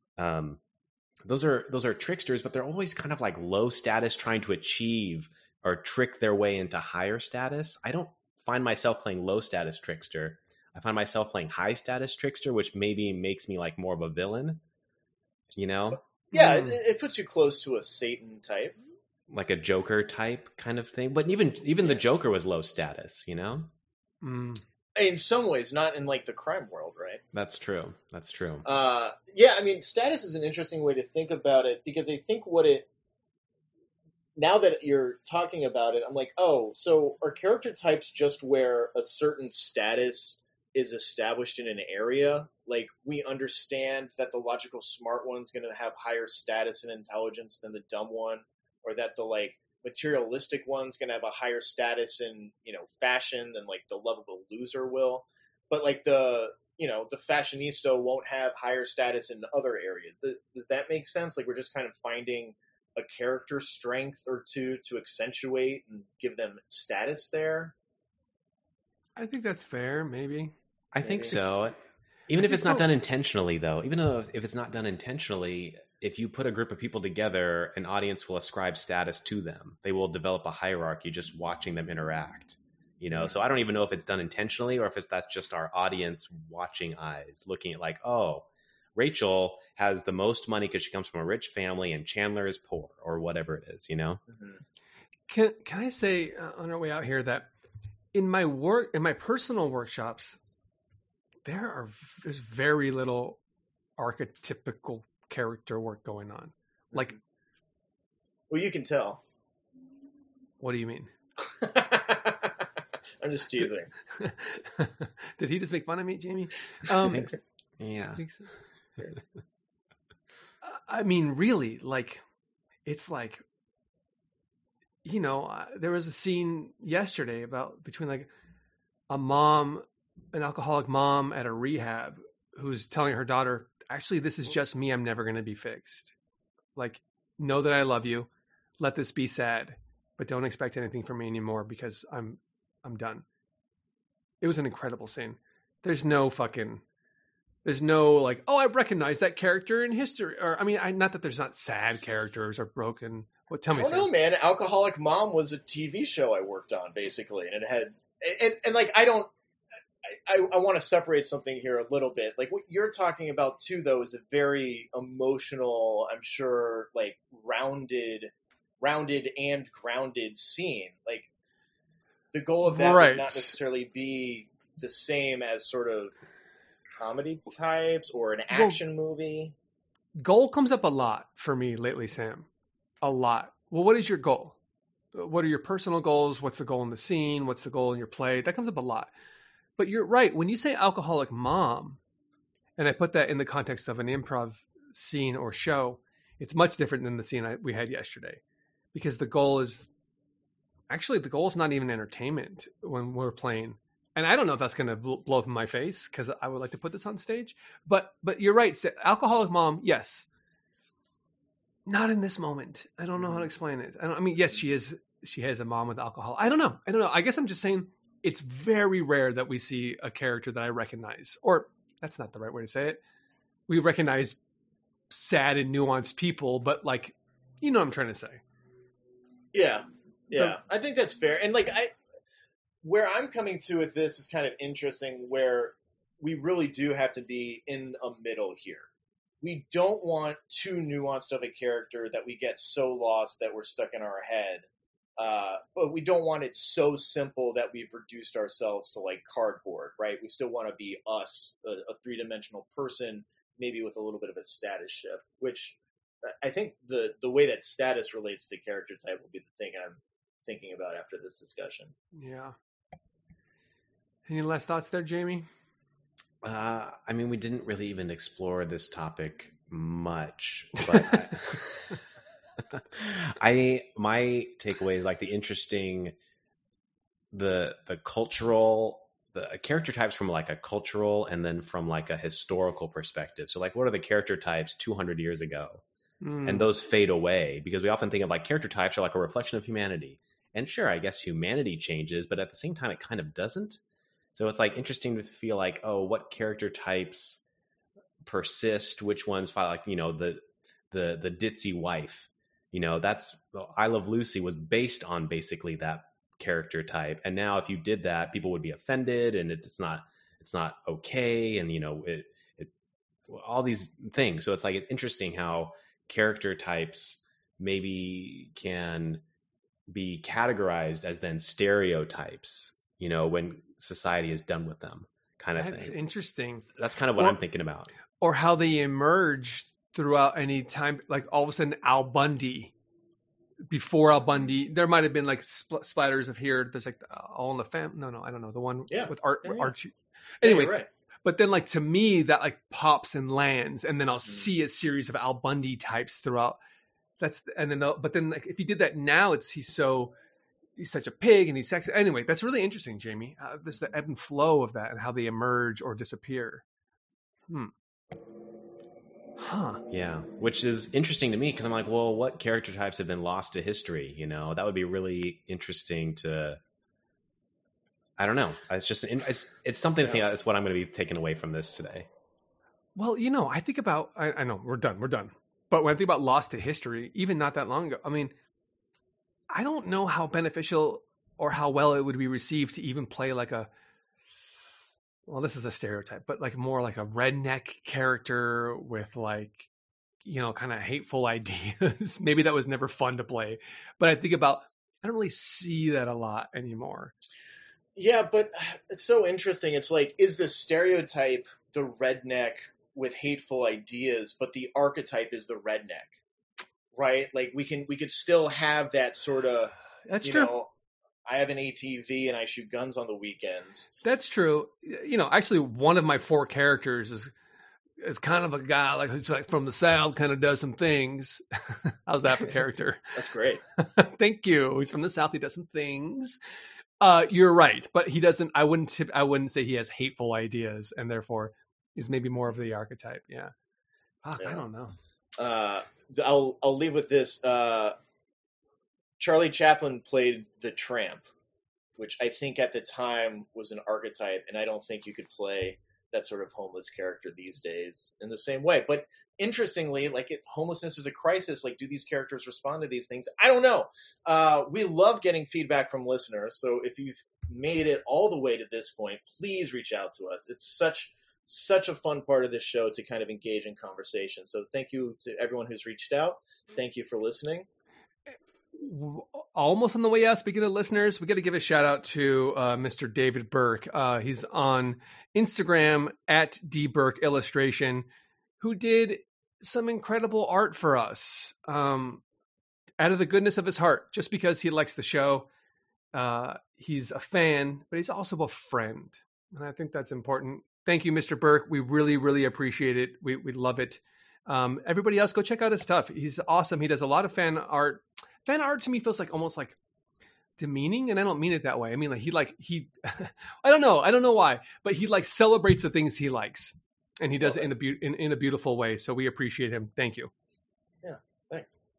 Those are tricksters, but they're always kind of like low status, trying to achieve or trick their way into higher status. I don't find myself playing low status trickster. I find myself playing high status trickster, which maybe makes me like more of a villain, you know? Yeah, it puts you close to a Satan type. Like a Joker type kind of thing. But even the Joker was low status, you know? In some ways, not in like the crime world, right? That's true. Yeah, I mean, status is an interesting way to think about it, because I think now that you're talking about it, I'm like, oh, so are character types just where a certain status is established in an area? Like, we understand that the logical smart one's going to have higher status and intelligence than the dumb one, or that the like materialistic one's going to have a higher status in, you know, fashion than like the lovable loser will. But like the fashionista won't have higher status in other areas. Does that make sense? Like, we're just kind of finding a character strength or two to accentuate and give them status there. I think that's fair, maybe. I think so. Even if it's not done intentionally, though, if it's not done intentionally, if you put a group of people together, an audience will ascribe status to them. They will develop a hierarchy just watching them interact. You know, so I don't even know if it's done intentionally or if that's just our audience watching eyes looking at like, oh, Rachel has the most money because she comes from a rich family and Chandler is poor, or whatever it is, Mm-hmm. Can I say on our way out here that in my personal workshops, there's very little archetypical character work going on. Like, well, you can tell. What do you mean? I'm just teasing. Did he just make fun of me, Jamie? Yeah. I mean, really, like, it's like, there was a scene yesterday between like an alcoholic mom at a rehab who's telling her daughter, actually, this is just me. I'm never going to be fixed. Like, know that I love you. Let this be sad, but don't expect anything from me anymore because I'm done. It was an incredible scene. There's no like, oh, I recognize that character in history. Or, I mean, not that there's not sad characters or broken. What? Tell me, I don't know, man. Alcoholic Mom was a TV show I worked on, basically, and it had, and like, I want to separate something here a little bit. Like, what you're talking about too, though, is a very emotional, I'm sure, like rounded and grounded scene. Like, the goal of that would not necessarily be the same as sort of comedy types or an action movie. Goal comes up a lot for me lately, Sam. A lot. Well, what is your goal? What are your personal goals? What's the goal in the scene? What's the goal in your play? That comes up a lot. But you're right. When you say alcoholic mom, and I put that in the context of an improv scene or show, it's much different than the scene we had yesterday. Because the goal is not even entertainment when we're playing. And I don't know if that's going to blow up in my face because I would like to put this on stage. But you're right. Alcoholic mom, yes. Not in this moment. I don't know how to explain it. Yes, she has a mom with alcohol. I don't know. I guess I'm just saying it's very rare that we see a character that I recognize. Or that's not the right way to say it. We recognize sad and nuanced people, but like, you know what I'm trying to say. Yeah. I think that's fair. And like, where I'm coming to with this is kind of interesting, where we really do have to be in a middle here. We don't want too nuanced of a character that we get so lost that we're stuck in our head. But we don't want it so simple that we've reduced ourselves to like cardboard, right? We still want to be us, a three-dimensional person, maybe with a little bit of a status shift, which I think the way that status relates to character type will be the thing I'm thinking about after this discussion. Yeah. Any last thoughts there, Jamie? We didn't really even explore this topic much, but my takeaway is like the cultural, the character types from like a cultural and then from like a historical perspective. So like, what are the character types 200 years ago? And those fade away because we often think of like character types are like a reflection of humanity. And sure, I guess humanity changes, but at the same time, it kind of doesn't. So it's like interesting to feel like, oh, what character types persist? Which ones file? Like, the ditzy wife, that's I Love Lucy was based on basically that character type. And now if you did that, people would be offended and it's not okay. And, all these things. So it's like, it's interesting how character types maybe can be categorized as then stereotypes, when society is done with them, kind of thing. That's interesting. That's kind of what I'm thinking about. Or how they emerge throughout any time, like all of a sudden Al Bundy, before Al Bundy, there might have been like splatters of here. There's like All in the Family. No, I don't know. The one with Archie. Anyway, right. But then like to me that like pops and lands, and then I'll see a series of Al Bundy types throughout. But then like if you did that now, he's such a pig and he's sexy. Anyway, that's really interesting, Jamie. There's the ebb and flow of that and how they emerge or disappear. Yeah, which is interesting to me because I'm like, well, what character types have been lost to history? That would be really interesting to. I don't know. It's just it's something to think about. It's what I'm going to be taking away from this today. Well, I think about. I know we're done. But when I think about lost to history, even not that long ago, I don't know how beneficial or how well it would be received to even play like a well, this is a stereotype, but like more like a redneck character with like, kind of hateful ideas. Maybe that was never fun to play, but I don't really see that a lot anymore. Yeah, but it's so interesting. It's like, is the stereotype the redneck with hateful ideas, but the archetype is the redneck, right? Like we could still have that sort of, that's true. I have an ATV and I shoot guns on the weekends. That's true. Actually one of my 4 characters is kind of a guy like who's like from the South, kind of does some things. How's that for character? That's great. Thank you. He's from the South. He does some things. You're right, but he doesn't. I wouldn't say he has hateful ideas, and therefore is maybe more of the archetype. Yeah. I don't know. I'll leave with this. Charlie Chaplin played the tramp, which I think at the time was an archetype, and I don't think you could play that sort of homeless character these days in the same way. But interestingly, homelessness is a crisis. Like, do these characters respond to these things? I don't know. We love getting feedback from listeners. So if you've made it all the way to this point, please reach out to us. It's such a fun part of this show to kind of engage in conversation. So thank you to everyone who's reached out. Thank you for listening. Almost on the way out, speaking of listeners, we got to give a shout out to Mr. David Burke. He's on Instagram at dburkeillustration, who did some incredible art for us out of the goodness of his heart, just because he likes the show. He's a fan, but he's also a friend. And I think that's important. Thank you, Mr. Burke. We really, really appreciate it. We love it. Everybody else, go check out his stuff. He's awesome. He does a lot of fan art. Fan art to me feels like almost like demeaning, and I don't mean it that way. I mean, like he I don't know why, but he like celebrates the things he likes, and he does it in a beautiful way. So we appreciate him. Thank you. Yeah, thanks.